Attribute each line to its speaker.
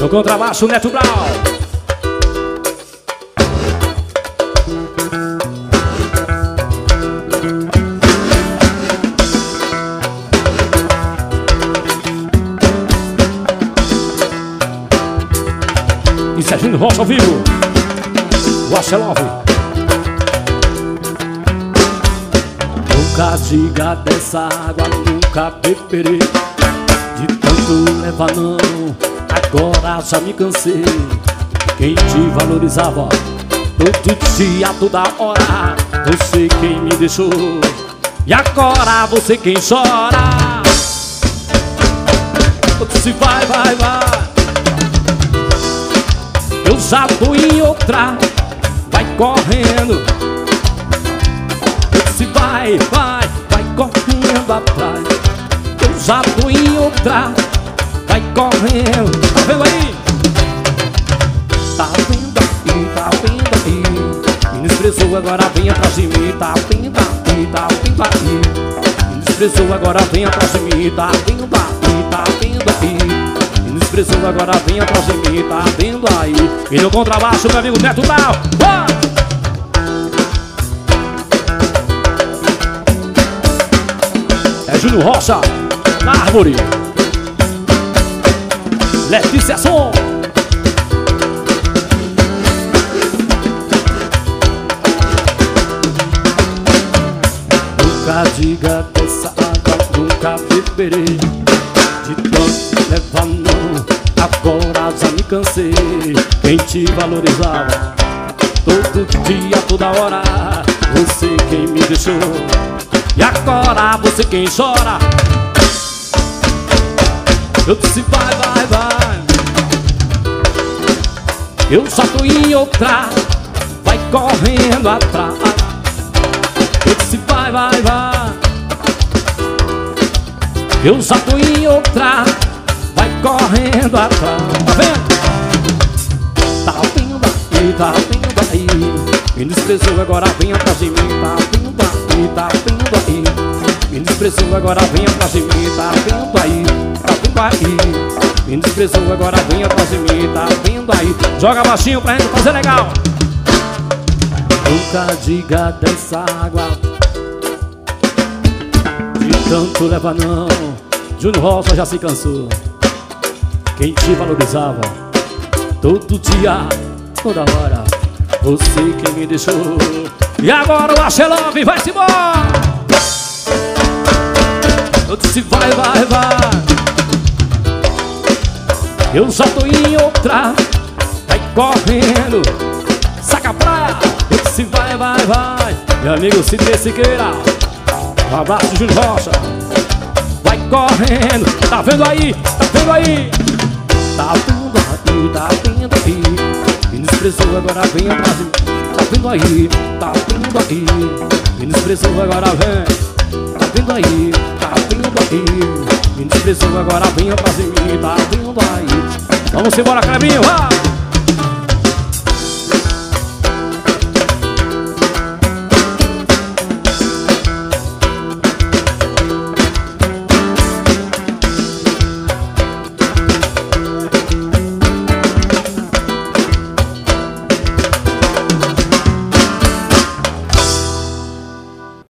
Speaker 1: No contrabaixo, Neto Brau. E Serginho Rocha ao vivo. Rocha Love. Nunca diga dessa água, nunca beberei. De tanto levar não, agora já me cansei. Quem te valorizava todo dia, toda hora, você quem me deixou. E agora você quem chora. Se vai, vai, vai. Eu já tô em outra, vai correndo. Se vai, vai, vai correndo atrás. Eu já tô em outra, vai correndo. Tá vendo aí? Tá vendo aí, tá vendo aí. Me desprezou, agora vem atrás de mim. Tá vendo aí, tá vendo aí. Me desprezou, agora vem atrás de mim. Tá vendo aí, tá vendo aí. Me desprezou, agora vem atrás de mim. Tá vendo aí. E no contrabaixo, meu amigo Neto Brau. É Júnior Rocha, na árvore. Letícia Som. Nunca diga dessa água, nunca beberei. De tanto levar não, agora já me cansei. Quem te valorizava todo dia, toda hora, você quem me deixou. E agora você quem chora. Eu disse vai, vai, vai. Eu já tô em outra, vai correndo atrás. Eu disse vai, vai, vai. Eu já tô em outra, vai correndo atrás. Tá vendo? Tá vendo aí, tá vendo aí. Me desprezou, agora vem atrás de mim. Tá vendo aí, tá vendo aí. Me desprezou, agora vem atrás de mim. Tá vendo aí, tá vendo aí. Me desprezou, agora vem atrás de mim. Tá vendo aí. Joga baixinho pra gente fazer legal. Nunca diga dessa água, de tanto leva não. Júnior Rocha já se cansou. Quem te valorizava todo dia, toda hora, você quem me deixou. E agora o Axé Love vai-se embora. Eu disse vai, vai, vai. Eu já tô em outra, vai correndo, saca praia. Eu disse vai, vai, vai. Meu amigo Sidney Siqueira, um abraço Júnior Rocha. Vai correndo, tá vendo aí, tá vendo aí. Tá vendo aí, tá vendo aí. Me desprezou, agora vem atrás de mim. Tá vendo aí, tá vendo aí. Me desprezou, agora vem. Tá vendo aí, tá vendo aí. Me desprezou, agora vem atrás de mim. Tá vendo aí. Vamos embora, Clebinho, vai.